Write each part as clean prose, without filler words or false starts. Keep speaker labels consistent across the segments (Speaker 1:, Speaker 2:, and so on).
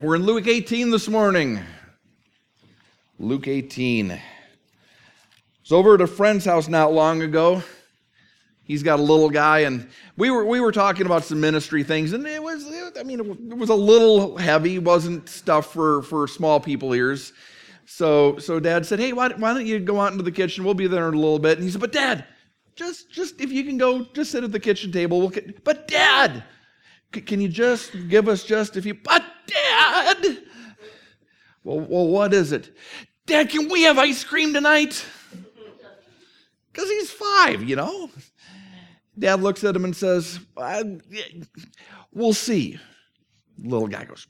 Speaker 1: We're in Luke 18 this morning. Luke 18. I was over at a friend's house not long ago. He's got a little guy, and we were talking about some ministry things, and it was a little heavy. It wasn't stuff for small people ears. So Dad said, "Hey, why don't you go out into the kitchen? We'll be there in a little bit." And he said, "But Dad, just if you can go, just sit at the kitchen table. But Dad, can you just give us just if you? But Dad, well, what is it? Dad, can we have ice cream tonight?" Because he's 5, you know. Dad looks at him and says, "We'll see." Little guy goes,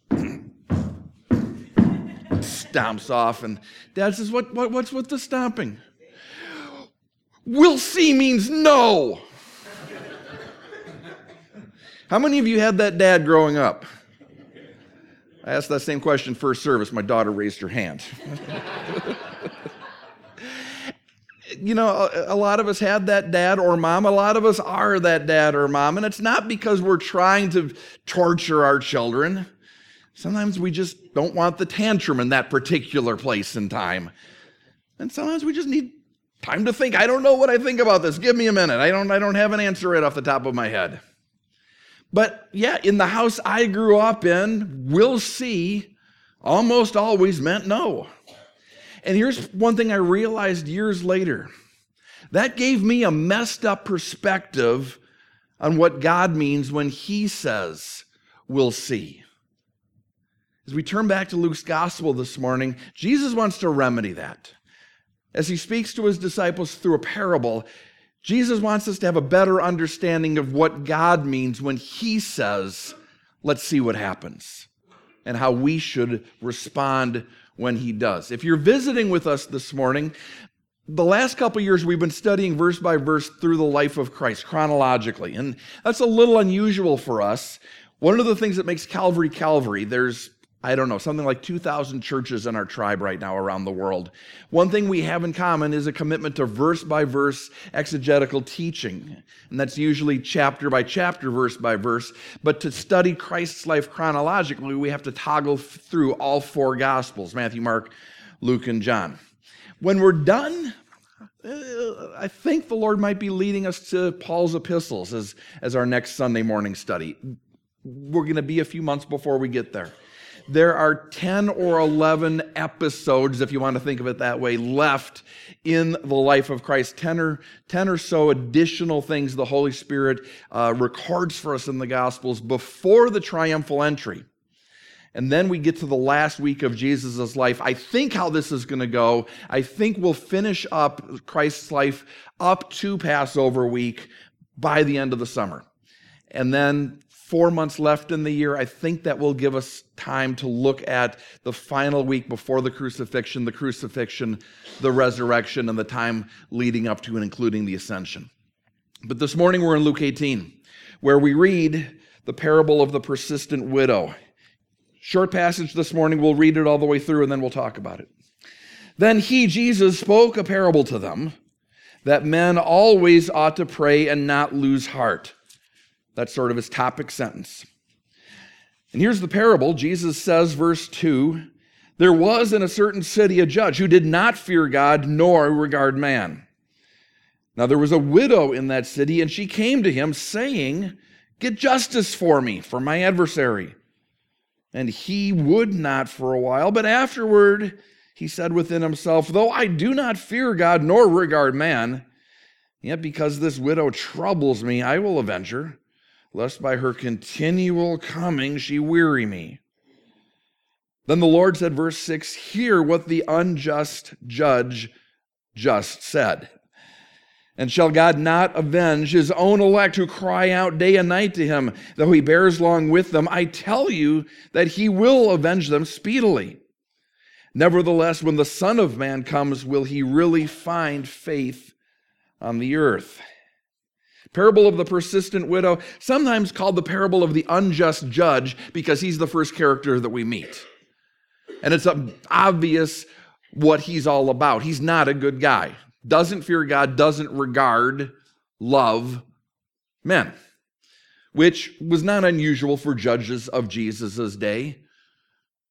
Speaker 1: stomps off, and Dad says, "What's with the stomping?" "We'll see" means no. How many of you had that dad growing up? I asked that same question first service. My daughter raised her hand. You know, a lot of us had that dad or mom. A lot of us are that dad or mom. And it's not because we're trying to torture our children. Sometimes we just don't want the tantrum in that particular place and time. And sometimes we just need time to think. I don't know what I think about this. Give me a minute. I don't have an answer right off the top of my head. But yeah, in the house I grew up in, "we'll see" almost always meant no. And here's one thing I realized years later. That gave me a messed up perspective on what God means when He says, "we'll see." As we turn back to Luke's gospel this morning, Jesus wants to remedy that. As He speaks to His disciples through a parable, Jesus wants us to have a better understanding of what God means when He says, "let's see what happens," and how we should respond when He does. If you're visiting with us this morning, the last couple years we've been studying verse by verse through the life of Christ chronologically, and that's a little unusual for us. One of the things that makes Calvary, there's something like 2,000 churches in our tribe right now around the world. One thing we have in common is a commitment to verse-by-verse exegetical teaching. And that's usually chapter by chapter, verse by verse. But to study Christ's life chronologically, we have to toggle through all 4 Gospels: Matthew, Mark, Luke, and John. When we're done, I think the Lord might be leading us to Paul's epistles as our next Sunday morning study. We're going to be a few months before we get there. There are 10 or 11 episodes, if you want to think of it that way, left in the life of Christ. 10 or so additional things the Holy Spirit records for us in the Gospels before the triumphal entry. And then we get to the last week of Jesus' life. I think how this is going to go, I think we'll finish up Christ's life up to Passover week by the end of the summer. And then 4 months left in the year. I think that will give us time to look at the final week before the crucifixion, the resurrection, and the time leading up to and including the ascension. But this morning we're in Luke 18, where we read the parable of the persistent widow. Short passage this morning. We'll read it all the way through and then we'll talk about it. "Then He, Jesus, spoke a parable to them, that men always ought to pray and not lose heart." That's sort of his topic sentence. And here's the parable. Jesus says, verse 2, "There was in a certain city a judge who did not fear God nor regard man. Now there was a widow in that city, and she came to him, saying, 'Get justice for me, for my adversary.' And he would not for a while, but afterward he said within himself, 'Though I do not fear God nor regard man, yet because this widow troubles me, I will avenge her, lest by her continual coming she weary me.' Then the Lord said," verse 6, "Hear what the unjust judge just said. And shall God not avenge His own elect who cry out day and night to Him, though He bears long with them? I tell you that He will avenge them speedily. Nevertheless, when the Son of Man comes, will He really find faith on the earth?" Parable of the persistent widow, sometimes called the parable of the unjust judge, because he's the first character that we meet. And it's obvious what he's all about. He's not a good guy. Doesn't fear God, doesn't regard, love men. which was not unusual for judges of Jesus' day.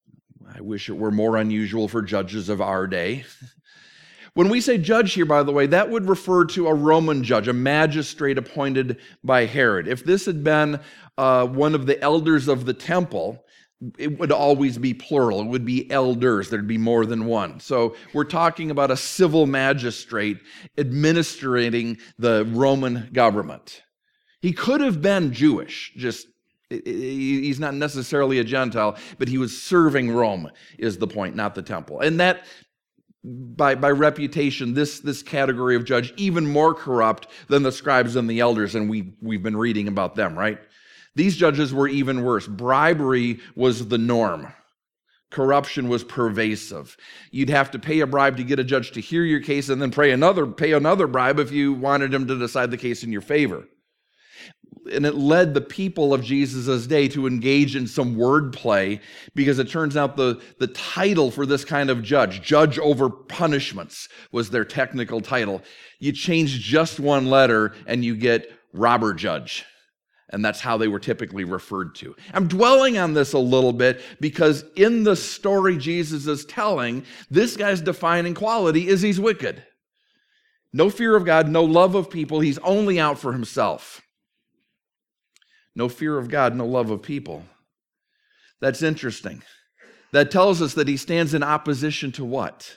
Speaker 1: I wish it were more unusual for judges of our day. When we say judge here, by the way, that would refer to a Roman judge, a magistrate appointed by Herod. If this had been one of the elders of the temple, it would always be plural. It would be elders. There'd be more than one. So we're talking about a civil magistrate administrating the Roman government. He could have been Jewish, he's not necessarily a Gentile, but he was serving Rome is the point, not the temple. And that, by reputation, this category of judge, even more corrupt than the scribes and the elders, and we've been reading about them, right? These judges were even worse. Bribery was the norm. Corruption was pervasive. You'd have to pay a bribe to get a judge to hear your case and then pay another bribe if you wanted him to decide the case in your favor. And it led the people of Jesus' day to engage in some wordplay, because it turns out the title for this kind of judge over punishments, was their technical title. You change just one letter and you get robber judge. And that's how they were typically referred to. I'm dwelling on this a little bit because in the story Jesus is telling, this guy's defining quality is he's wicked. No fear of God, no love of people. He's only out for himself. No fear of God, no love of people. That's interesting. That tells us that he stands in opposition to what?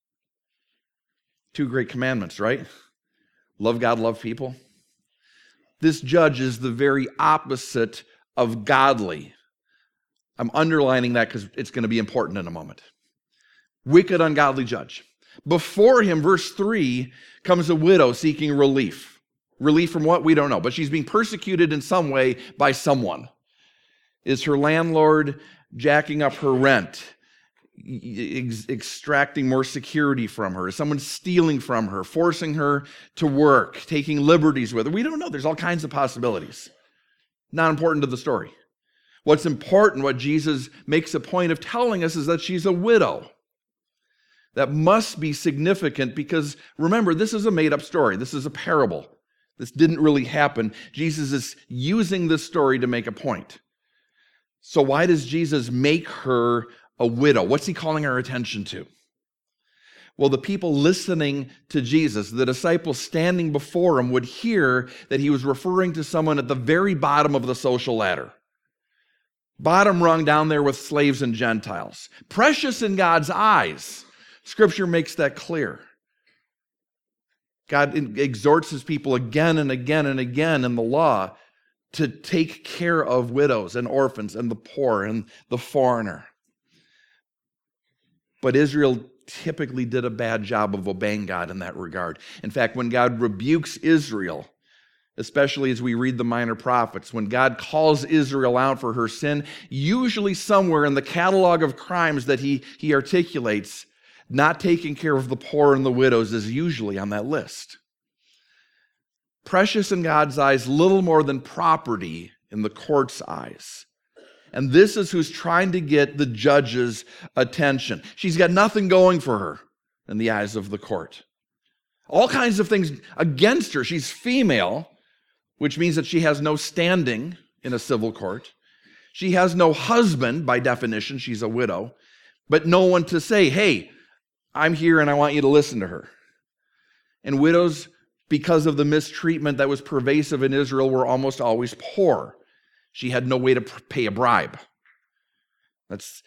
Speaker 1: 2 great commandments, right? Love God, love people. This judge is the very opposite of godly. I'm underlining that because it's going to be important in a moment. Wicked, ungodly judge. Before him, verse 3, comes a widow seeking relief. Relief from what? We don't know. But she's being persecuted in some way by someone. Is her landlord jacking up her rent? Extracting more security from her? Is someone stealing from her? Forcing her to work? Taking liberties with her? We don't know. There's all kinds of possibilities. Not important to the story. What's important, what Jesus makes a point of telling us, is that she's a widow. That must be significant because, remember, this is a made-up story. This is a parable. This didn't really happen. Jesus is using this story to make a point. So why does Jesus make her a widow? What's he calling our attention to? Well, the people listening to Jesus, the disciples standing before him, would hear that he was referring to someone at the very bottom of the social ladder. Bottom rung, down there with slaves and Gentiles. Precious in God's eyes. Scripture makes that clear. God exhorts his people again and again and again in the law to take care of widows and orphans and the poor and the foreigner. But Israel typically did a bad job of obeying God in that regard. In fact, when God rebukes Israel, especially as we read the minor prophets, when God calls Israel out for her sin, usually somewhere in the catalog of crimes that he articulates, not taking care of the poor and the widows is usually on that list. Precious in God's eyes, little more than property in the court's eyes. And this is who's trying to get the judge's attention. She's got nothing going for her in the eyes of the court. All kinds of things against her. She's female, which means that she has no standing in a civil court. She has no husband, by definition. She's a widow. But no one to say, hey, I'm here and I want you to listen to her. And widows, because of the mistreatment that was pervasive in Israel, were almost always poor. She had no way to pay a bribe. That's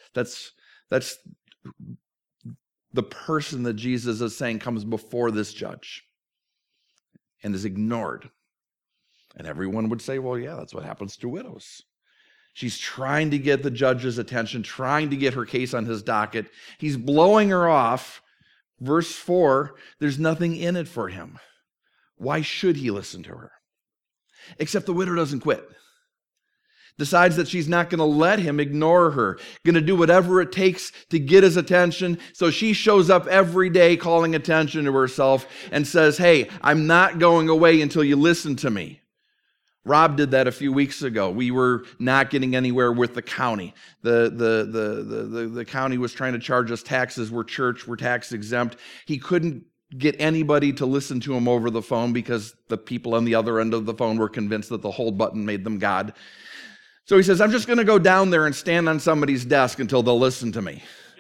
Speaker 1: the person that Jesus is saying comes before this judge and is ignored. And everyone would say, well, yeah, that's what happens to widows. She's trying to get the judge's attention, trying to get her case on his docket. He's blowing her off. Verse 4, there's nothing in it for him. Why should he listen to her? Except the widow doesn't quit. Decides that she's not going to let him ignore her, going to do whatever it takes to get his attention. So she shows up every day calling attention to herself and says, hey, I'm not going away until you listen to me. Rob did that a few weeks ago. We were not getting anywhere with the county. The county was trying to charge us taxes. We're church, we're tax exempt. He couldn't get anybody to listen to him over the phone because the people on the other end of the phone were convinced that the hold button made them God. So he says, I'm just going to go down there and stand on somebody's desk until they'll listen to me.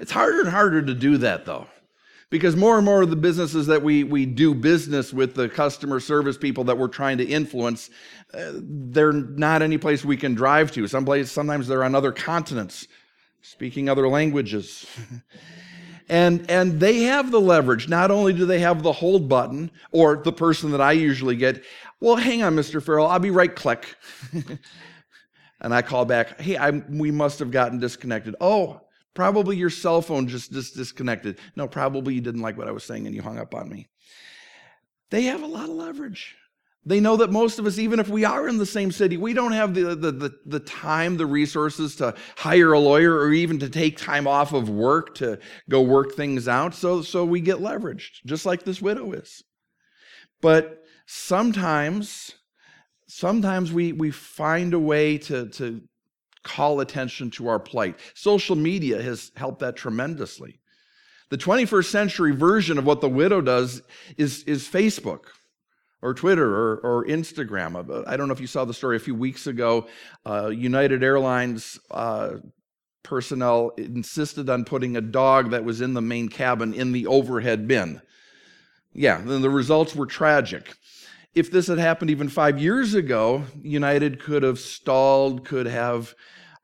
Speaker 1: It's harder and harder to do that, though, because more and more of the businesses that we do business with, the customer service people that we're trying to influence, they're not any place we can drive to. Sometimes they're on other continents, speaking other languages. And they have the leverage. Not only do they have the hold button, or the person that I usually get, well, hang on, Mr. Farrell, I'll be right, click. And I call back, hey, we must have gotten disconnected. Oh, probably your cell phone just disconnected. No, probably you didn't like what I was saying and you hung up on me. They have a lot of leverage. They know that most of us, even if we are in the same city, we don't have the time, the resources to hire a lawyer or even to take time off of work to go work things out. So we get leveraged, just like this widow is. But sometimes we find a way to call attention to our plight. Social media has helped that tremendously. The 21st century version of what the widow does is Facebook or Twitter or Instagram. I don't know if you saw the story a few weeks ago. United Airlines personnel insisted on putting a dog that was in the main cabin in the overhead bin. Yeah, then the results were tragic. If this had happened even 5 years ago, United could have stalled, could have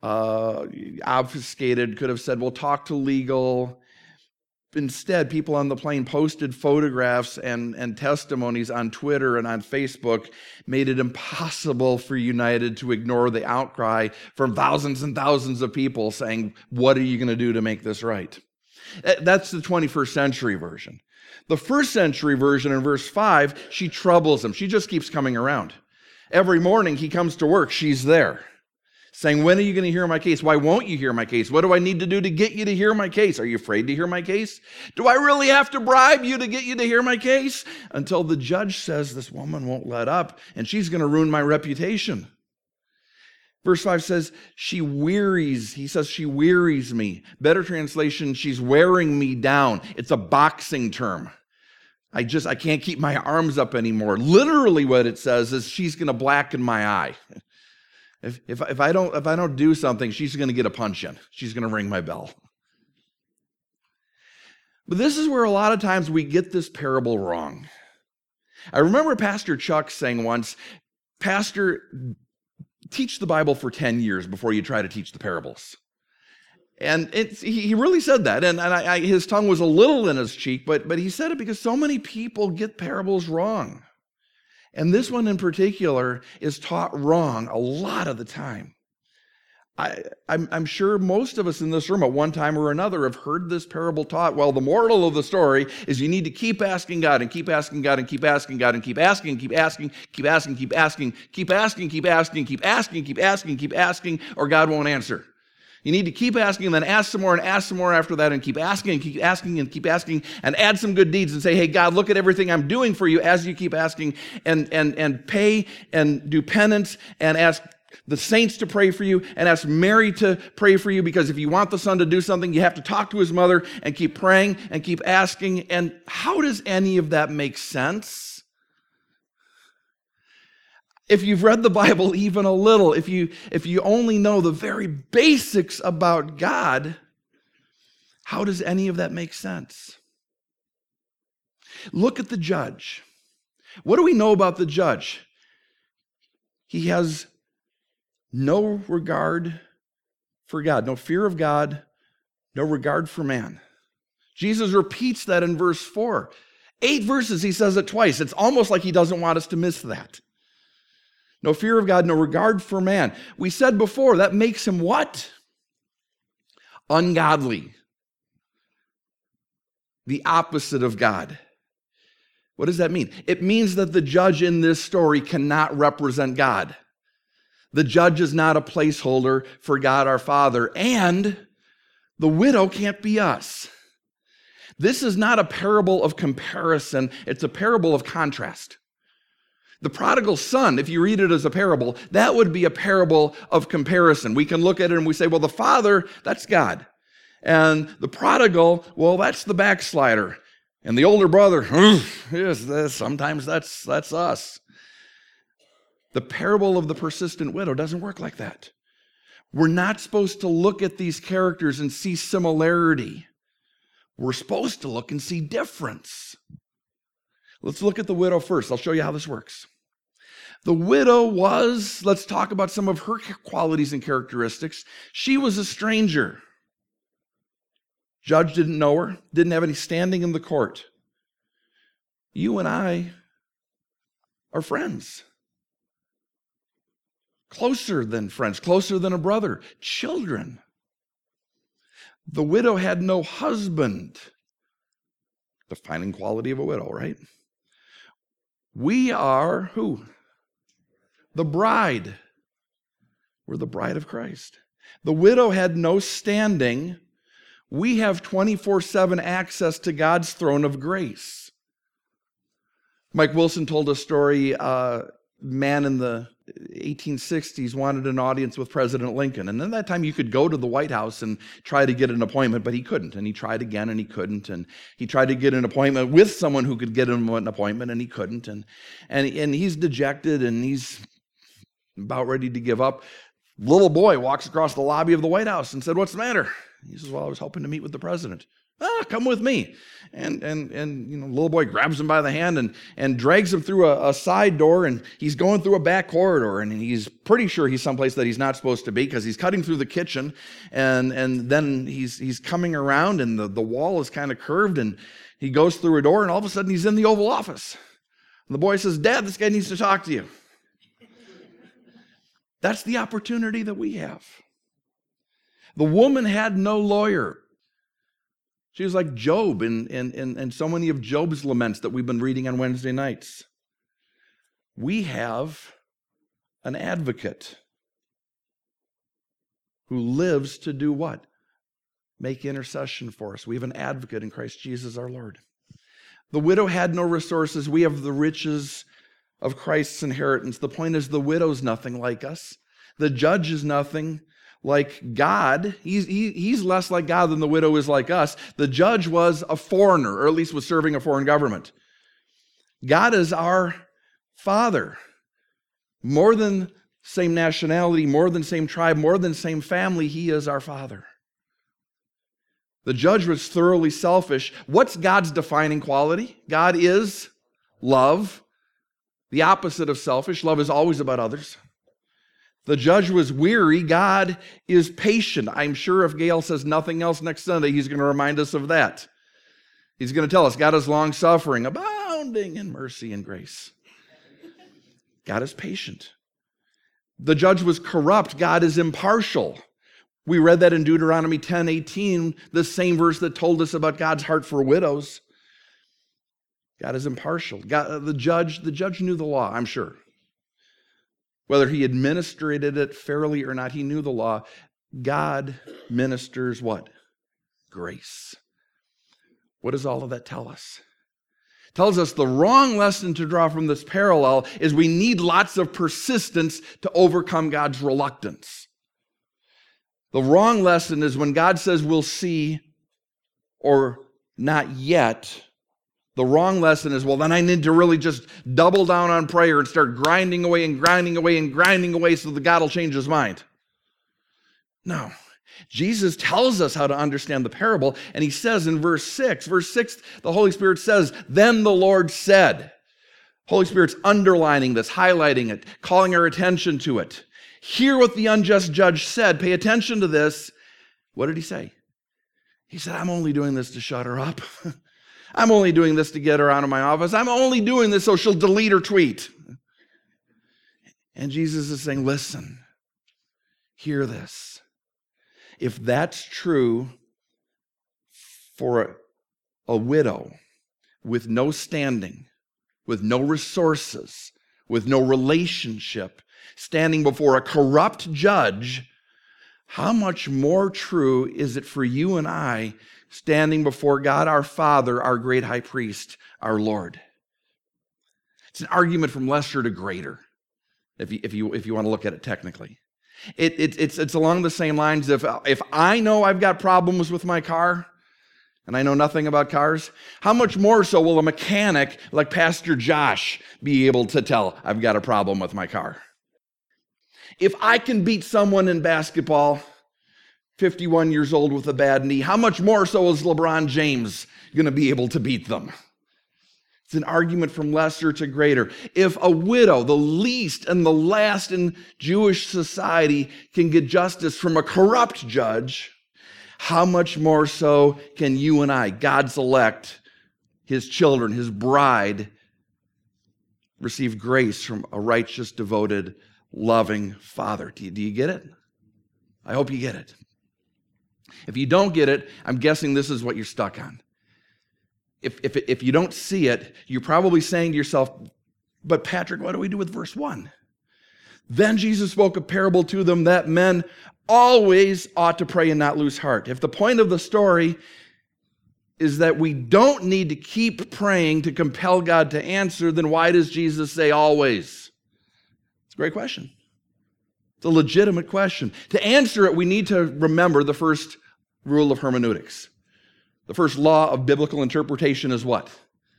Speaker 1: obfuscated, could have said, well, talk to legal. Instead, people on the plane posted photographs and testimonies on Twitter and on Facebook, made it impossible for United to ignore the outcry from thousands and thousands of people saying, what are you going to do to make this right? That's the 21st century version. The first century version in verse 5, she troubles him. She just keeps coming around. Every morning he comes to work, she's there, saying, when are you going to hear my case? Why won't you hear my case? What do I need to do to get you to hear my case? Are you afraid to hear my case? Do I really have to bribe you to get you to hear my case? Until the judge says this woman won't let up, and she's going to ruin my reputation. Verse 5 says, she wearies. He says, she wearies me. Better translation, she's wearing me down. It's a boxing term. I can't keep my arms up anymore. Literally what it says is she's going to blacken my eye. If I don't do something, she's going to get a punch in. She's going to ring my bell. But this is where a lot of times we get this parable wrong. I remember Pastor Chuck saying once, Pastor, teach the Bible for 10 years before you try to teach the parables. And he really said that. And his tongue was a little in his cheek, but he said it because so many people get parables wrong. And this one in particular is taught wrong a lot of the time. I'm sure most of us in this room at one time or another have heard this parable taught. Well, the moral of the story is you need to keep asking God and keep asking God and keep asking God and keep asking, keep asking, keep asking, keep asking, keep asking, keep asking, keep asking, keep asking, keep asking, or God won't answer. You need to keep asking and then ask some more after that and keep asking and keep asking and keep asking and add some good deeds and say, hey, God, look at everything I'm doing for you as you keep asking and pay and do penance and ask the saints to pray for you and ask Mary to pray for you, because if you want the son to do something, you have to talk to his mother and keep praying and keep asking. And how does any of that make sense? If you've read the Bible even a little, if you only know the very basics about God, how does any of that make sense? Look at the judge. What do we know about the judge? He has no regard for God, no fear of God, no regard for man. Jesus repeats that in verse 4. 8 verses, he says it twice. It's almost like he doesn't want us to miss that. No fear of God, no regard for man. We said before, that makes him what? Ungodly. The opposite of God. What does that mean? It means that the judge in this story cannot represent God. The judge is not a placeholder for God our Father, and the widow can't be us. This is not a parable of comparison, it's a parable of contrast. The prodigal son, if you read it as a parable, that would be a parable of comparison. We can look at it and we say, well, the father, that's God. And the prodigal, well, that's the backslider. And the older brother, sometimes that's us. The parable of the persistent widow doesn't work like that. We're not supposed to look at these characters and see similarity. We're supposed to look and see difference. Let's look at the widow first. I'll show you how this works. The widow was, let's talk about some of her qualities and characteristics. She was a stranger. Judge didn't know her, didn't have any standing in the court. You and I are friends. Closer than friends, closer than a brother, children. The widow had no husband. Defining quality of a widow, right? We are who? The bride. We're the bride of Christ. The widow had no standing. We have 24/7 access to God's throne of grace. Mike Wilson told a story, man in the 1860s wanted an audience with President Lincoln. And at that time, you could go to the White House and try to get an appointment, but he couldn't. And he tried again, and he couldn't. And he tried to get an appointment with someone who could get him an appointment, and he couldn't. And he's dejected, and he's about ready to give up. Little boy walks across the lobby of the White House and said, "What's the matter?" He says, "Well, I was hoping to meet with the president." "Come with me." And little boy grabs him by the hand and drags him through a side door, and he's going through a back corridor, and he's pretty sure he's someplace that he's not supposed to be because he's cutting through the kitchen, and then he's coming around, and the wall is kind of curved, and he goes through a door, and all of a sudden he's in the Oval Office. And the boy says, "Dad, this guy needs to talk to you." That's the opportunity that we have. The woman had no lawyer. She was like Job in so many of Job's laments that we've been reading on Wednesday nights. We have an advocate who lives to do what? Make intercession for us. We have an advocate in Christ Jesus our Lord. The widow had no resources. We have the riches of Christ's inheritance. The point is, the widow's nothing like us. The judge is nothing like God. He's less like God than the widow is like us. The judge was a foreigner, or at least was serving a foreign government. God is our Father. More than same nationality, more than same tribe, more than same family, He is our Father. The judge was thoroughly selfish. What's God's defining quality? God is love. The opposite of selfish. Love is always about others. The judge was weary. God is patient. I'm sure if Gail says nothing else next Sunday, he's going to remind us of that. He's going to tell us God is long-suffering, abounding in mercy and grace. God is patient. The judge was corrupt. God is impartial. We read that in Deuteronomy 10:18, the same verse that told us about God's heart for widows. God is impartial. The judge knew the law, I'm sure. Whether he administered it fairly or not, he knew the law. God ministers what? Grace. What does all of that tell us? It tells us the wrong lesson to draw from this parallel is we need lots of persistence to overcome God's reluctance. The wrong lesson is when God says we'll see or not yet. The wrong lesson is, well, then I need to really just double down on prayer and start grinding away and grinding away and grinding away so that God will change his mind. No. Jesus tells us how to understand the parable, and he says in verse 6, the Holy Spirit says, "Then the Lord said." Holy Spirit's underlining this, highlighting it, calling our attention to it. Hear what the unjust judge said. Pay attention to this. What did he say? He said, "I'm only doing this to shut her up. I'm only doing this to get her out of my office. I'm only doing this so she'll delete her tweet." And Jesus is saying, listen, hear this. If that's true for a widow with no standing, with no resources, with no relationship, standing before a corrupt judge, how much more true is it for you and I standing before God our Father, our great high priest, our Lord? It's an argument from lesser to greater, if you want to look at it technically. It's along the same lines. If I know I've got problems with my car, and I know nothing about cars, how much more so will a mechanic like Pastor Josh be able to tell I've got a problem with my car? If I can beat someone in basketball, 51 years old with a bad knee, how much more so is LeBron James going to be able to beat them? It's an argument from lesser to greater. If a widow, the least and the last in Jewish society, can get justice from a corrupt judge, how much more so can you and I, God's elect, his children, his bride, receive grace from a righteous, devoted, loving Father? Do you get it? I hope you get it. If you don't get it, I'm guessing this is what you're stuck on. If you don't see it, you're probably saying to yourself, but Patrick, what do we do with verse 1? Then Jesus spoke a parable to them that men always ought to pray and not lose heart. If the point of the story is that we don't need to keep praying to compel God to answer, then why does Jesus say always? It's a great question. It's a legitimate question. To answer it, we need to remember the first rule of hermeneutics. The first law of biblical interpretation is what?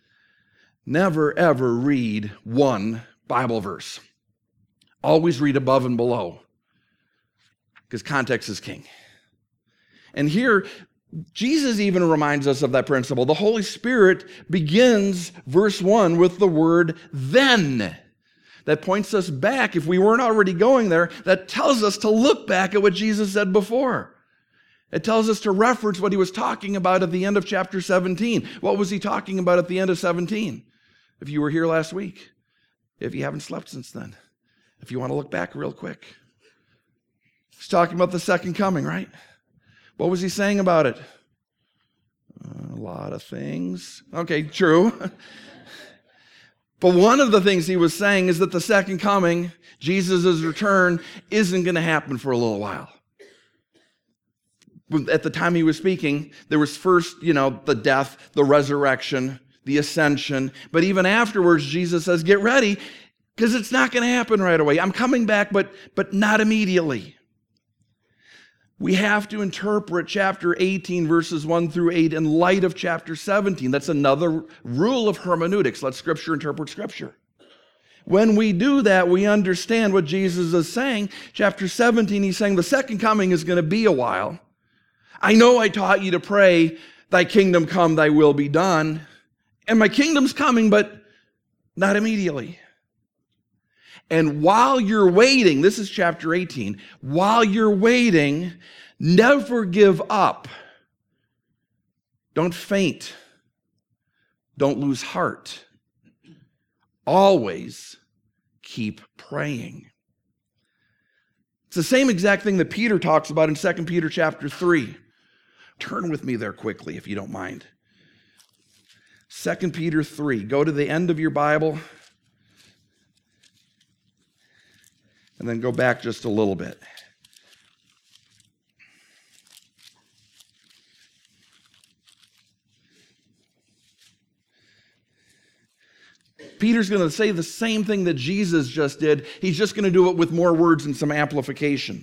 Speaker 1: Never, ever read one Bible verse. Always read above and below, because context is king. And here, Jesus even reminds us of that principle. The Holy Spirit begins verse 1 with the word then. That points us back, if we weren't already going there, that tells us to look back at what Jesus said before. It tells us to reference what he was talking about at the end of chapter 17. What was he talking about at the end of 17? If you were here last week, if you haven't slept since then, if you want to look back real quick. He's talking about the second coming, right? What was he saying about it? A lot of things. Okay, true. But one of the things he was saying is that the second coming, Jesus' return, isn't going to happen for a little while. At the time he was speaking, there was first, the death, the resurrection, the ascension. But even afterwards, Jesus says, get ready, because it's not going to happen right away. I'm coming back, but not immediately. We have to interpret chapter 18, verses 1 through 8 in light of chapter 17. That's another rule of hermeneutics. Let Scripture interpret Scripture. When we do that, we understand what Jesus is saying. Chapter 17, he's saying the second coming is going to be a while. I know I taught you to pray, thy kingdom come, thy will be done. And my kingdom's coming, but not immediately. And while you're waiting, this is chapter 18, while you're waiting, never give up. Don't faint. Don't lose heart. Always keep praying. It's the same exact thing that Peter talks about in 2 Peter chapter 3. Turn with me there quickly, if you don't mind. 2 Peter 3. Go to the end of your Bible and then go back just a little bit. Peter's going to say the same thing that Jesus just did. He's just going to do it with more words and some amplification.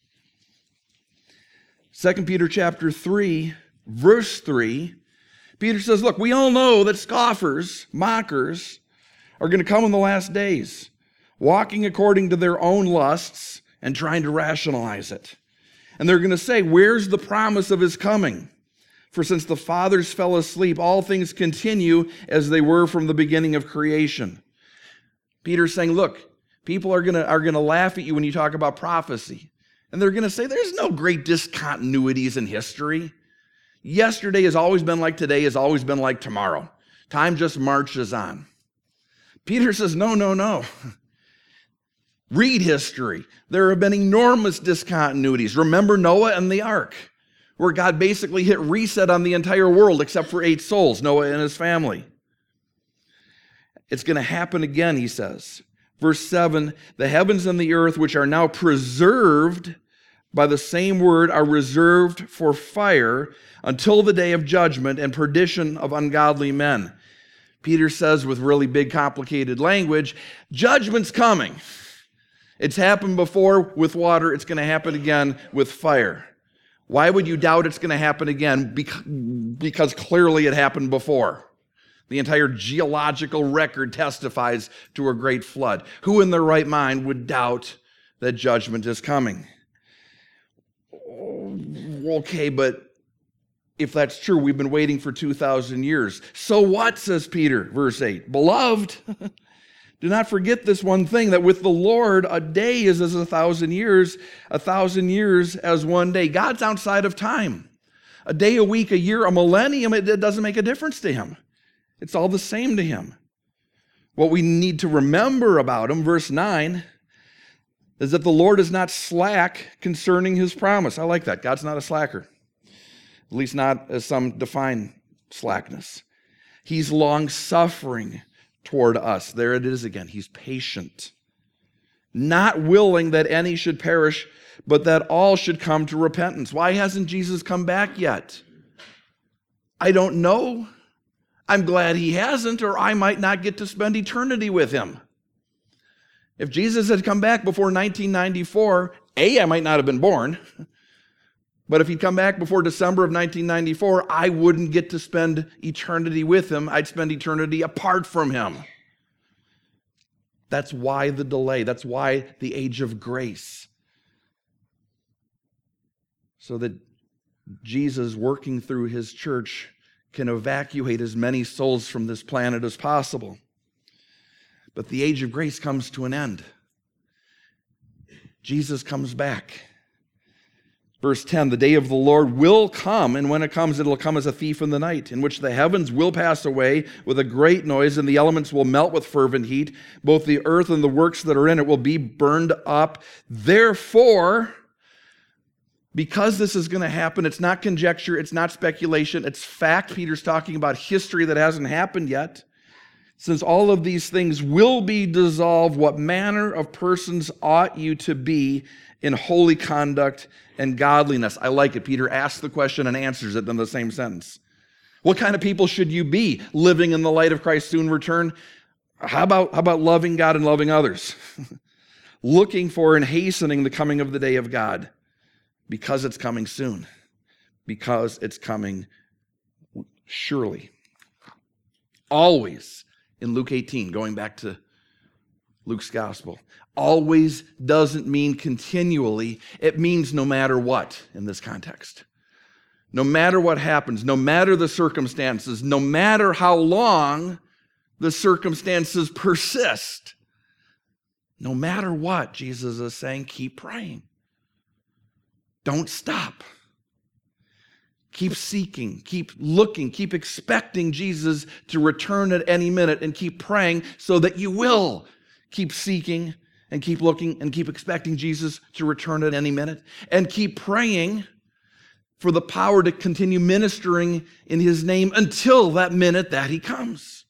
Speaker 1: 2 Peter chapter 3, verse 3, Peter says, look, we all know that scoffers, mockers, are going to come in the last days, walking according to their own lusts and trying to rationalize it. And they're going to say, where's the promise of his coming? For since the fathers fell asleep, all things continue as they were from the beginning of creation. Peter's saying, look, people are going to laugh at you when you talk about prophecy. And they're going to say, there's no great discontinuities in history. Yesterday has always been like today, has always been like tomorrow. Time just marches on. Peter says, no. Read history. There have been enormous discontinuities. Remember Noah and the ark, where God basically hit reset on the entire world except for 8 souls, Noah and his family. It's going to happen again, he says. Verse 7, the heavens and the earth, which are now preserved by the same word, are reserved for fire until the day of judgment and perdition of ungodly men. Peter says with really big, complicated language, judgment's coming. It's happened before with water. It's going to happen again with fire. Why would you doubt it's going to happen again? Because clearly it happened before. The entire geological record testifies to a great flood. Who in their right mind would doubt that judgment is coming. Okay, but if that's true, we've been waiting for 2,000 years. So what, says Peter, verse 8? Beloved, do not forget this one thing, that with the Lord, a day is as 1,000 years as one day. God's outside of time. A day, a week, a year, a millennium, it doesn't make a difference to him. It's all the same to him. What we need to remember about him, verse 9, is that the Lord is not slack concerning his promise. I like that. God's not a slacker. At least not as some define slackness. He's long-suffering toward us. There it is again. He's patient. Not willing that any should perish, but that all should come to repentance. Why hasn't Jesus come back yet? I don't know. I'm glad he hasn't, or I might not get to spend eternity with him. If Jesus had come back before 1994, I might not have been born. But if he'd come back before December of 1994, I wouldn't get to spend eternity with him. I'd spend eternity apart from him. That's why the delay. That's why the age of grace. So that Jesus, working through his church, can evacuate as many souls from this planet as possible. But the age of grace comes to an end. Jesus comes back. Verse 10, the day of the Lord will come, and when it comes, it'll come as a thief in the night, in which the heavens will pass away with a great noise, and the elements will melt with fervent heat. Both the earth and the works that are in it will be burned up. Therefore, because this is going to happen, it's not conjecture, it's not speculation, it's fact. Peter's talking about history that hasn't happened yet. Since all of these things will be dissolved, what manner of persons ought you to be in holy conduct and godliness? I like it. Peter asks the question and answers it in the same sentence. What kind of people should you be living in the light of Christ's soon return? How about loving God and loving others? Looking for and hastening the coming of the day of God, because it's coming soon. Because it's coming surely. Always. In Luke 18, going back to Luke's gospel. Always doesn't mean continually. It means no matter what in this context. No matter what happens, no matter the circumstances, no matter how long the circumstances persist, no matter what, Jesus is saying, keep praying. Don't stop. Keep seeking, keep looking, keep expecting Jesus to return at any minute, and keep praying so that you will keep seeking and keep looking and keep expecting Jesus to return at any minute, and keep praying for the power to continue ministering in his name until that minute that he comes.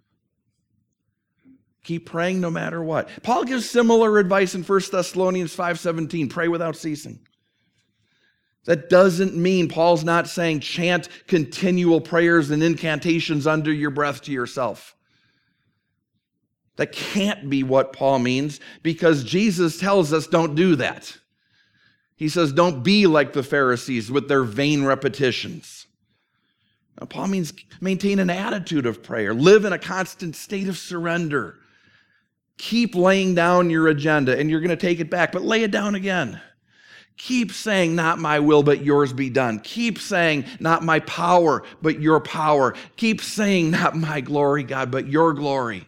Speaker 1: Keep praying no matter what. Paul gives similar advice in 1 Thessalonians 5:17, pray without ceasing. That doesn't mean, Paul's not saying chant continual prayers and incantations under your breath to yourself. That can't be what Paul means, because Jesus tells us don't do that. He says don't be like the Pharisees with their vain repetitions. Now, Paul means maintain an attitude of prayer. Live in a constant state of surrender. Keep laying down your agenda, and you're going to take it back, but lay it down again. Keep saying, not my will, but yours be done. Keep saying, not my power, but your power. Keep saying, not my glory, God, but your glory.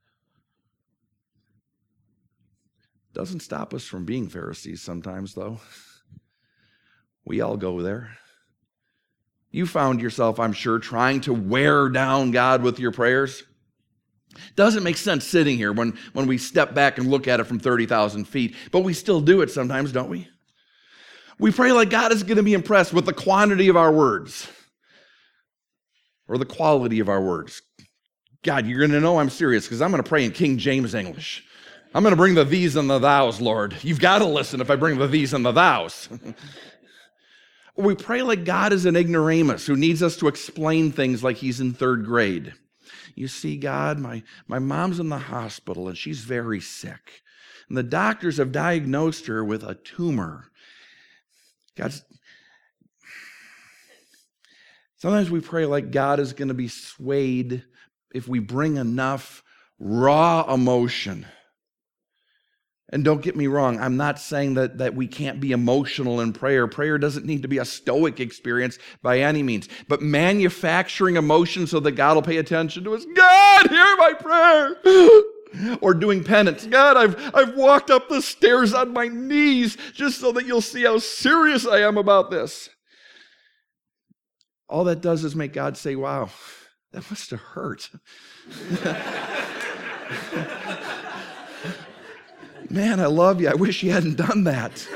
Speaker 1: Doesn't stop us from being Pharisees sometimes, though. We all go there. You found yourself, I'm sure, trying to wear down God with your prayers. Doesn't make sense sitting here when we step back and look at it from 30,000 feet, but we still do it sometimes, don't we? We pray like God is going to be impressed with the quantity of our words or the quality of our words. God, you're going to know I'm serious because I'm going to pray in King James English. I'm going to bring the these and the thous, Lord. You've got to listen if I bring the these and the thous. We pray like God is an ignoramus who needs us to explain things like he's in third grade. You see, God, my mom's in the hospital and she's very sick. And the doctors have diagnosed her with a tumor. Sometimes we pray like God is going to be swayed if we bring enough raw emotion And don't get me wrong, I'm not saying that we can't be emotional in prayer. Prayer doesn't need to be a stoic experience by any means. But manufacturing emotion so that God will pay attention to us, God, hear my prayer. Or doing penance, God, I've walked up the stairs on my knees just so that you'll see how serious I am about this. All that does is make God say, wow, that must have hurt. Man, I love you. I wish you hadn't done that.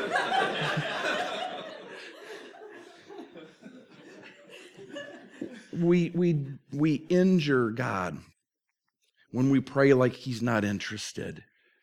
Speaker 1: We injure God when we pray like he's not interested.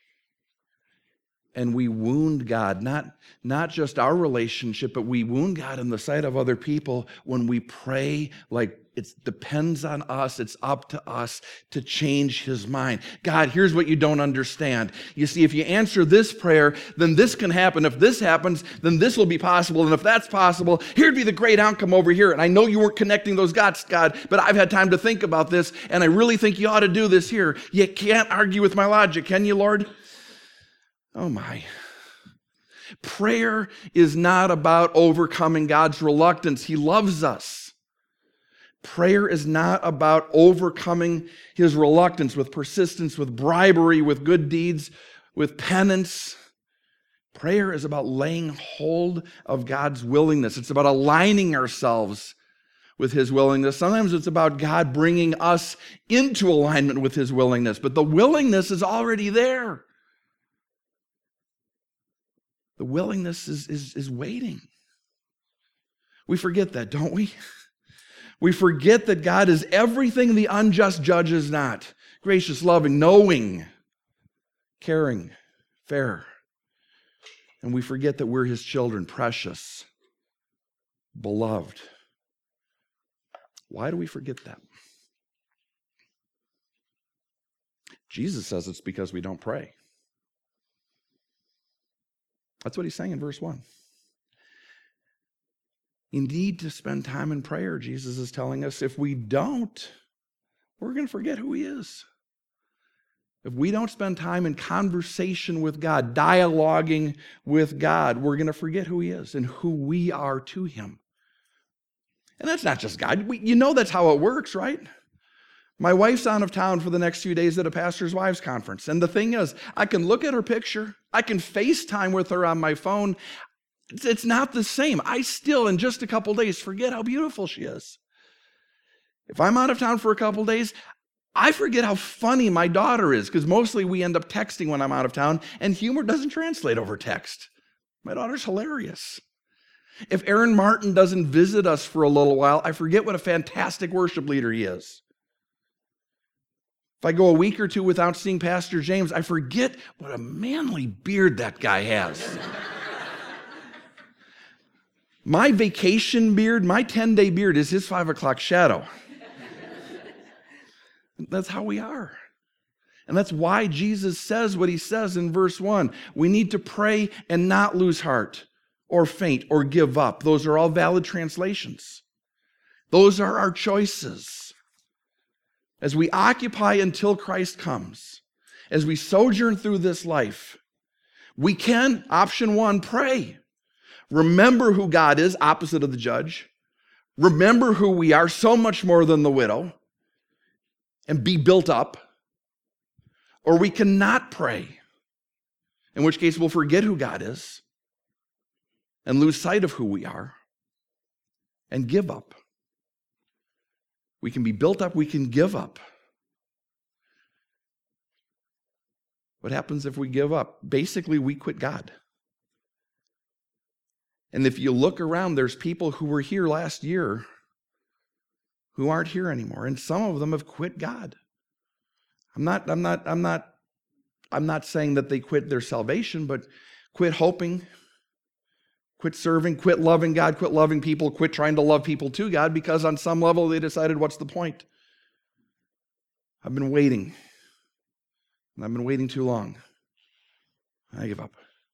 Speaker 1: And we wound God, not just our relationship, but we wound God in the sight of other people when we pray like it depends on us, it's up to us to change his mind. God, here's what you don't understand. You see, if you answer this prayer, then this can happen. If this happens, then this will be possible. And if that's possible, here'd be the great outcome over here. And I know you weren't connecting those dots, God, but I've had time to think about this, and I really think you ought to do this here. You can't argue with my logic, can you, Lord? Oh my. Prayer is not about overcoming God's reluctance. He loves us. Prayer is not about overcoming his reluctance with persistence, with bribery, with good deeds, with penance. Prayer is about laying hold of God's willingness. It's about aligning ourselves with his willingness. Sometimes it's about God bringing us into alignment with his willingness, but the willingness is already there. The willingness is waiting. We forget that, don't we? We forget that God is everything the unjust judge is not. Gracious, loving, knowing, caring, fair. And we forget that we're his children, precious, beloved. Why do we forget that? Jesus says it's because we don't pray. That's what he's saying in verse 1. You need to spend time in prayer, Jesus is telling us. If we don't, we're going to forget who he is. If we don't spend time in conversation with God, dialoguing with God, we're going to forget who he is and who we are to him. And that's not just God. You know that's how it works, right? My wife's out of town for the next few days at a pastor's wives conference. And the thing is, I can look at her picture. I can FaceTime with her on my phone. It's not the same. I still, in just a couple days, forget how beautiful she is. If I'm out of town for a couple days, I forget how funny my daughter is, because mostly we end up texting when I'm out of town, and humor doesn't translate over text. My daughter's hilarious. If Aaron Martin doesn't visit us for a little while, I forget what a fantastic worship leader he is. If I go a week or two without seeing Pastor James, I forget what a manly beard that guy has. My vacation beard, my 10-day beard is his 5 o'clock shadow. That's how we are. And that's why Jesus says what he says in verse 1. We need to pray and not lose heart or faint or give up. Those are all valid translations. Those are our choices. As we occupy until Christ comes, as we sojourn through this life, we can, option 1, pray. Remember who God is, opposite of the judge. Remember who we are, so much more than the widow, and be built up. Or we cannot pray, in which case we'll forget who God is and lose sight of who we are and give up. We can be built up, we can give up. What happens if we give up? Basically, we quit God. And if you look around, there's people who were here last year who aren't here anymore, and some of them have quit God. I'm not saying that they quit their salvation, but quit hoping, quit serving, quit loving God, quit loving people, quit trying to love people to God, because on some level they decided, what's the point? I've been waiting, and I've been waiting too long. I give up.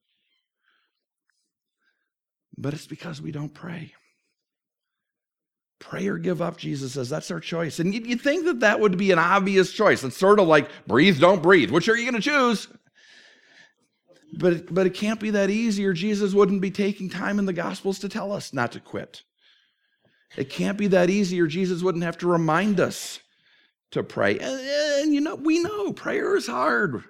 Speaker 1: But it's because we don't pray. Pray or give up, Jesus says. That's our choice. And you'd think that that would be an obvious choice. It's sort of like breathe, don't breathe. Which are you going to choose? But it can't be that easy, or Jesus wouldn't be taking time in the Gospels to tell us not to quit. It can't be that easy, or Jesus wouldn't have to remind us to pray. And we know prayer is hard.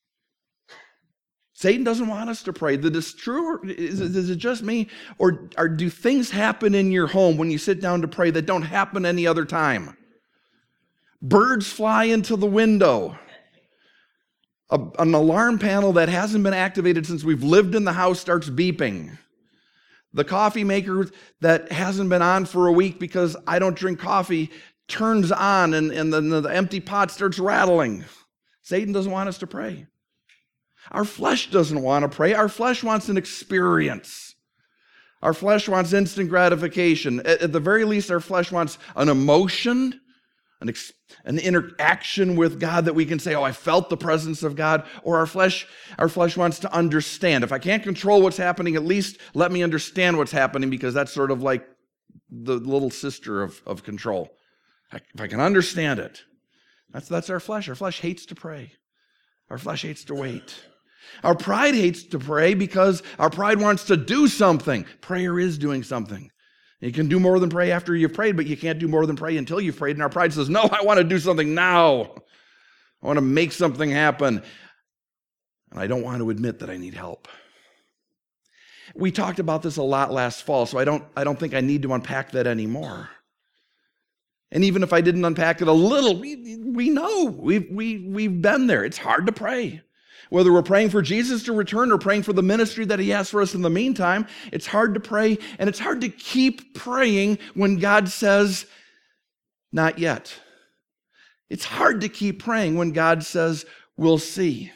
Speaker 1: Satan doesn't want us to pray. That is true. Is it just me? Or do things happen in your home when you sit down to pray that don't happen any other time? Birds fly into the window. An alarm panel that hasn't been activated since we've lived in the house starts beeping. The coffee maker that hasn't been on for a week because I don't drink coffee turns on, and then the empty pot starts rattling. Satan doesn't want us to pray. Our flesh doesn't want to pray. Our flesh wants an experience. Our flesh wants instant gratification. At the very least, our flesh wants an emotion, an interaction with God that we can say, oh, I felt the presence of God. Or our flesh wants to understand. If I can't control what's happening, at least let me understand what's happening, because that's sort of like the little sister of control. If I can understand it, that's our flesh. Our flesh hates to pray. Our flesh hates to wait. Our pride hates to pray because our pride wants to do something. Prayer is doing something. You can do more than pray after you've prayed, but you can't do more than pray until you've prayed. And our pride says, no, I want to do something now. I want to make something happen. And I don't want to admit that I need help. We talked about this a lot last fall, so I don't think I need to unpack that anymore. And even if I didn't unpack it a little, we know. We've been there. It's hard to pray. Whether we're praying for Jesus to return or praying for the ministry that he has for us in the meantime, it's hard to pray, and it's hard to keep praying when God says, not yet. It's hard to keep praying when God says, we'll see.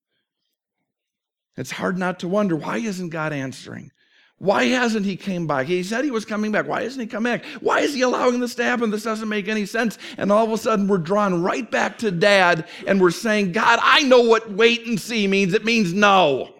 Speaker 1: It's hard not to wonder, why isn't God answering? Why hasn't he came back? He said he was coming back. Why hasn't he come back? Why is he allowing this to happen? This doesn't make any sense. And all of a sudden, we're drawn right back to Dad, and we're saying, God, I know what wait and see means. It means no.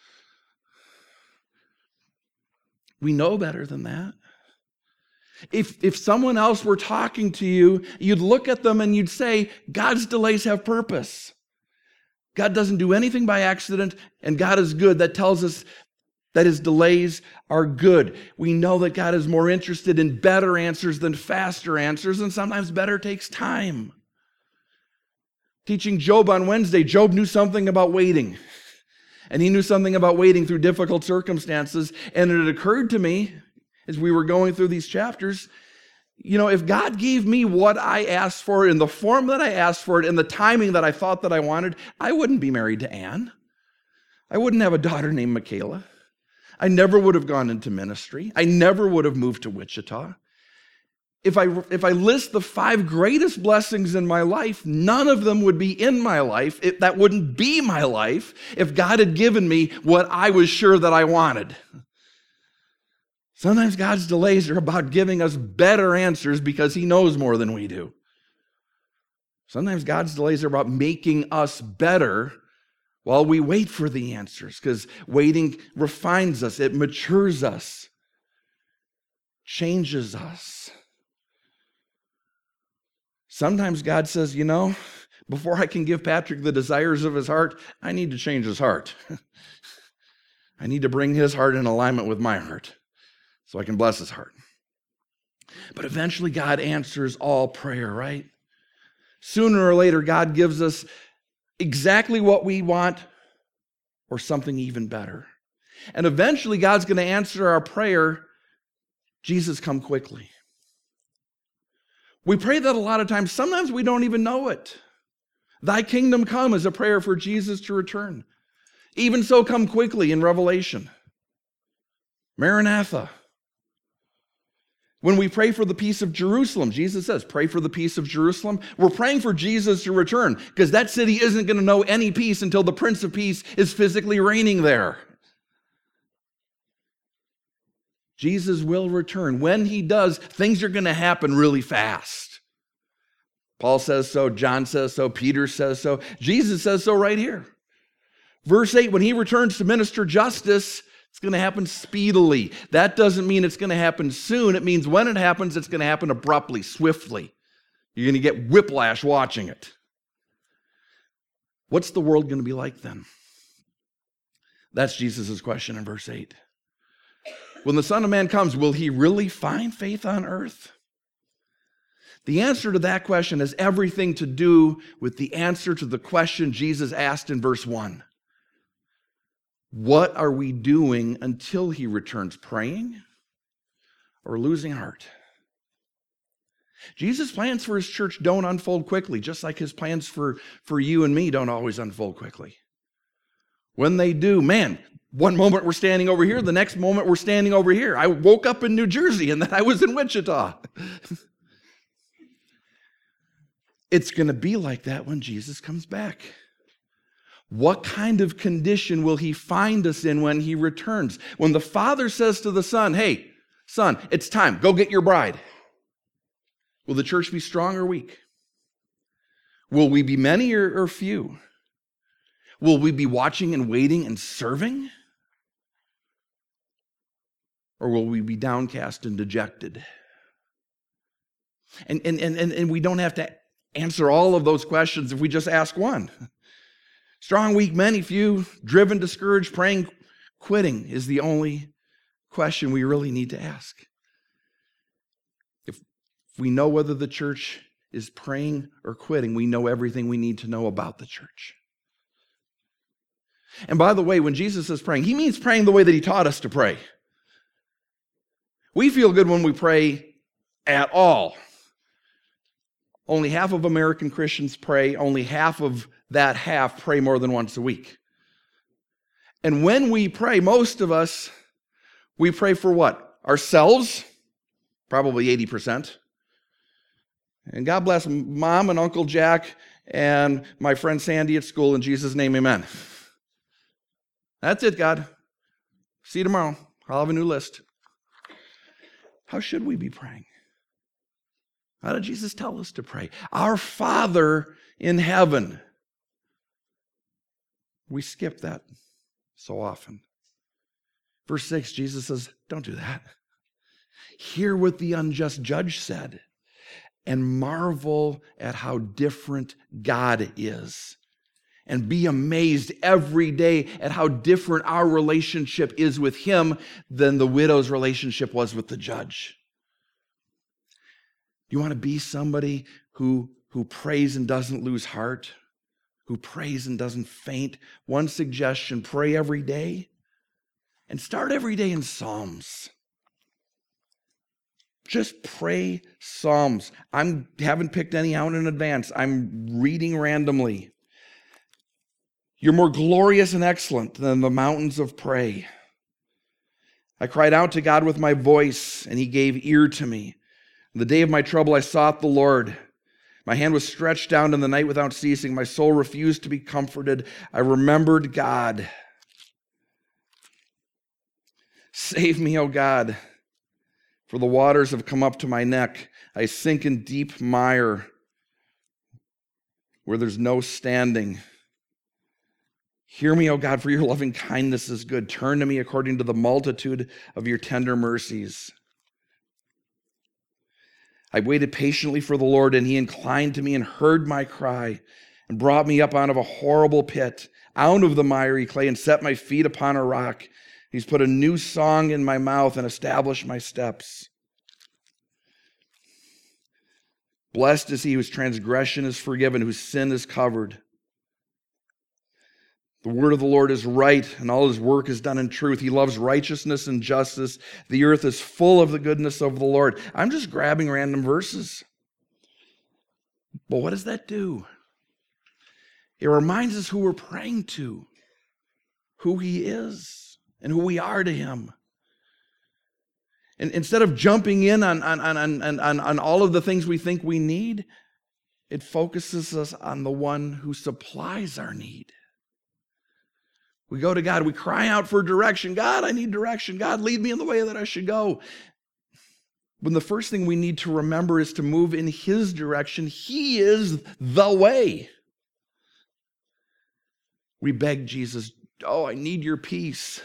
Speaker 1: We know better than that. If someone else were talking to you, you'd look at them and you'd say, God's delays have purpose. God doesn't do anything by accident, and God is good. That tells us that his delays are good. We know that God is more interested in better answers than faster answers, and sometimes better takes time. Teaching Job on Wednesday, Job knew something about waiting. And he knew something about waiting through difficult circumstances. And it occurred to me, as we were going through these chapters, if God gave me what I asked for in the form that I asked for it, in the timing that I thought that I wanted, I wouldn't be married to Anne. I wouldn't have a daughter named Michaela. I never would have gone into ministry. I never would have moved to Wichita. If I list the 5 greatest blessings in my life, none of them would be in my life. That wouldn't be my life if God had given me what I was sure that I wanted. Sometimes God's delays are about giving us better answers because he knows more than we do. Sometimes God's delays are about making us better while we wait for the answers, because waiting refines us, it matures us, changes us. Sometimes God says, before I can give Patrick the desires of his heart, I need to change his heart. I need to bring his heart in alignment with my heart so I can bless his heart. But eventually God answers all prayer, right? Sooner or later, God gives us exactly what we want or something even better. And eventually God's going to answer our prayer, Jesus, come quickly. We pray that a lot of times. Sometimes we don't even know it. Thy kingdom come is a prayer for Jesus to return. Even so, come quickly in Revelation. Maranatha. When we pray for the peace of Jerusalem, Jesus says, pray for the peace of Jerusalem. We're praying for Jesus to return because that city isn't going to know any peace until the Prince of Peace is physically reigning there. Jesus will return. When he does, things are going to happen really fast. Paul says so, John says so, Peter says so, Jesus says so right here. Verse 8, when he returns to minister justice, it's going to happen speedily. That doesn't mean it's going to happen soon. It means when it happens, it's going to happen abruptly, swiftly. You're going to get whiplash watching it. What's the world going to be like then? That's Jesus' question in verse 8. When the Son of Man comes, will he really find faith on earth? The answer to that question has everything to do with the answer to the question Jesus asked in verse 1. What are we doing until he returns? Praying or losing heart? Jesus' plans for his church don't unfold quickly, just like his plans for you and me don't always unfold quickly. When they do, man, one moment we're standing over here, the next moment we're standing over here. I woke up in New Jersey and then I was in Wichita. It's going to be like that when Jesus comes back. What kind of condition will he find us in when he returns? When the Father says to the Son, hey, Son, it's time, go get your bride. Will the church be strong or weak? Will we be many or few? Will we be watching and waiting and serving? Or will we be downcast and dejected? And we don't have to answer all of those questions if we just ask one. Strong, weak, many, few, driven, discouraged, praying, quitting is the only question we really need to ask. If we know whether the church is praying or quitting, we know everything we need to know about the church. And by the way, when Jesus is praying, he means praying the way that he taught us to pray. We feel good when we pray at all. Only half of American Christians pray. Only half of that half pray more than once a week. And when we pray, most of us, we pray for what? Ourselves, probably 80%. And God bless Mom and Uncle Jack and my friend Sandy at school. In Jesus' name, amen. That's it, God. See you tomorrow. I'll have a new list. How should we be praying? How did Jesus tell us to pray? Our Father in heaven. We skip that so often. Verse 6, Jesus says, don't do that. Hear what the unjust judge said and marvel at how different God is. And be amazed every day at how different our relationship is with him than the widow's relationship was with the judge. You want to be somebody who prays and doesn't lose heart, who prays and doesn't faint? One suggestion, pray every day and start every day in Psalms. Just pray Psalms. I haven't picked any out in advance. I'm reading randomly. You're more glorious and excellent than the mountains of prey. I cried out to God with my voice, and he gave ear to me. In the day of my trouble, I sought the Lord. My hand was stretched down in the night without ceasing. My soul refused to be comforted. I remembered God. Save me, O God, for the waters have come up to my neck. I sink in deep mire where there's no standing. Hear me, O God, for your loving kindness is good. Turn to me according to the multitude of your tender mercies. I waited patiently for the Lord, and he inclined to me and heard my cry and brought me up out of a horrible pit, out of the miry clay, and set my feet upon a rock. He's put a new song in my mouth and established my steps. Blessed is he whose transgression is forgiven, whose sin is covered. The word of the Lord is right, and all his work is done in truth. He loves righteousness and justice. The earth is full of the goodness of the Lord. I'm just grabbing random verses. But what does that do? It reminds us who we're praying to, who he is, and who we are to him. And instead of jumping in on all of the things we think we need, it focuses us on the one who supplies our need. We go to God, we cry out for direction. God, I need direction. God, lead me in the way that I should go. When the first thing we need to remember is to move in his direction. He is the way. We beg Jesus, oh, I need your peace.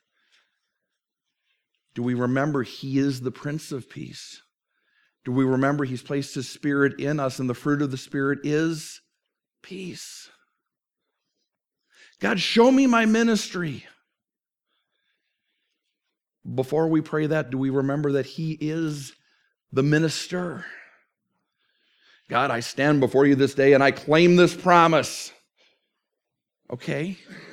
Speaker 1: Do we remember he is the Prince of Peace? Do we remember he's placed his Spirit in us, and the fruit of the Spirit is peace? God, show me my ministry. before we pray that, do we remember that he is the minister? God, I stand before you this day and I claim this promise. Okay.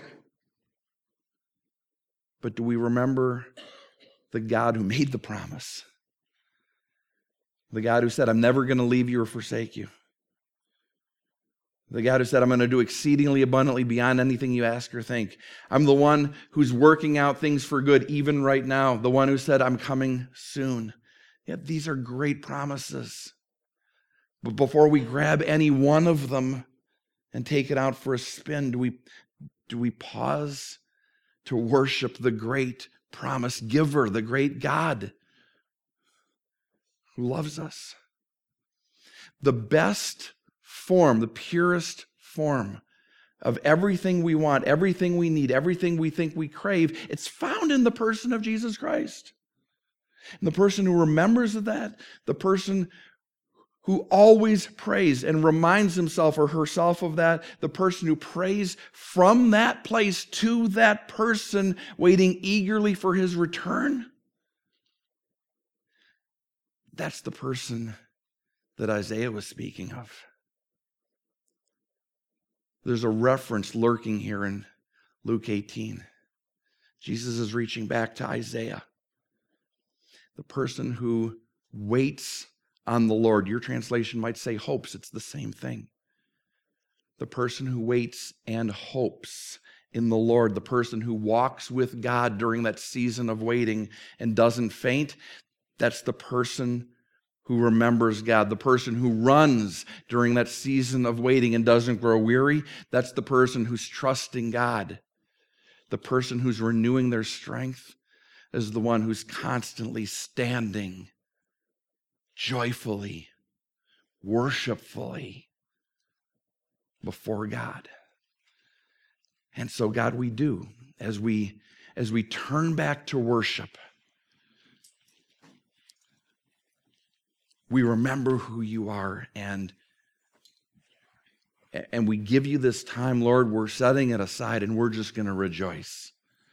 Speaker 1: But do we remember the God who made the promise? The God who said, I'm never going to leave you or forsake you. The God who said, I'm going to do exceedingly abundantly beyond anything you ask or think. I'm the one who's working out things for good even right now. The one who said, I'm coming soon. Yet these are great promises. But before we grab any one of them and take it out for a spin, do we pause to worship the great promise giver, the great God who loves us? The best form, the purest form of everything we want, everything we need, everything we think we crave, it's found in the person of Jesus Christ. And the person who remembers of that, the person who always prays and reminds himself or herself of that, the person who prays from that place to that person, waiting eagerly for his return, that's the person that Isaiah was speaking of. There's a reference lurking here in Luke 18. Jesus is reaching back to Isaiah, the person who waits on the Lord. Your translation might say hopes. It's the same thing. The person who waits and hopes in the Lord, the person who walks with God during that season of waiting and doesn't faint, that's the person who remembers God. The person who runs during that season of waiting and doesn't grow weary, that's the person who's trusting God. The person who's renewing their strength is the one who's constantly standing joyfully, worshipfully before God. And so, God, we do, as we turn back to worship, we remember who you are, and we give you this time, Lord. We're setting it aside, and we're just going to rejoice.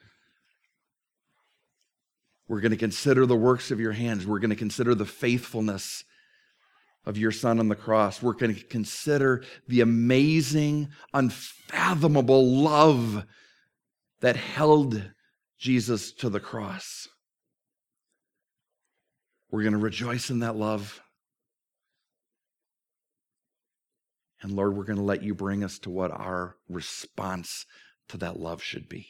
Speaker 1: We're going to consider the works of your hands. We're going to consider the faithfulness of your Son on the cross. We're going to consider the amazing, unfathomable love that held Jesus to the cross. We're going to rejoice in that love. And Lord, we're going to let you bring us to what our response to that love should be.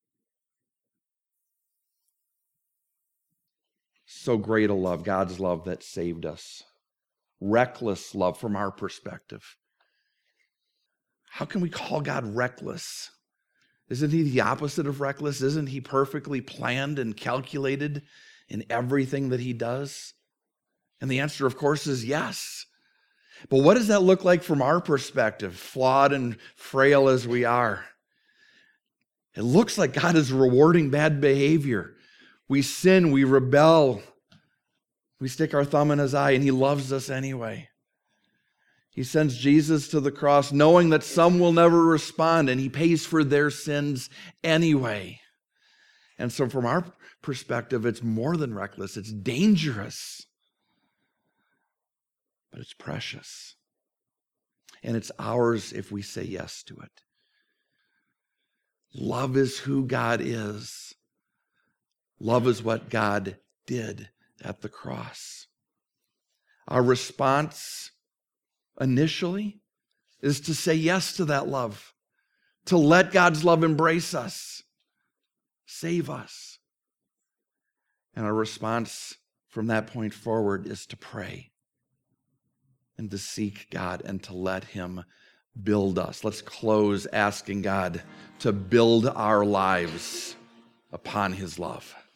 Speaker 1: So great a love, God's love that saved us. Reckless love from our perspective. How can we call God reckless? Isn't he the opposite of reckless? Isn't he perfectly planned and calculated in everything that he does? And the answer, of course, is yes. But what does that look like from our perspective, flawed and frail as we are? It looks like God is rewarding bad behavior. We sin, we rebel, we stick our thumb in his eye, and he loves us anyway. He sends Jesus to the cross knowing that some will never respond, and he pays for their sins anyway. And so from our perspective, it's more than reckless. It's dangerous, but it's precious. And it's ours if we say yes to it. Love is who God is. Love is what God did at the cross. Our response initially is to say yes to that love, to let God's love embrace us, save us. And our response from that point forward is to pray and to seek God and to let him build us. Let's close asking God to build our lives upon his love.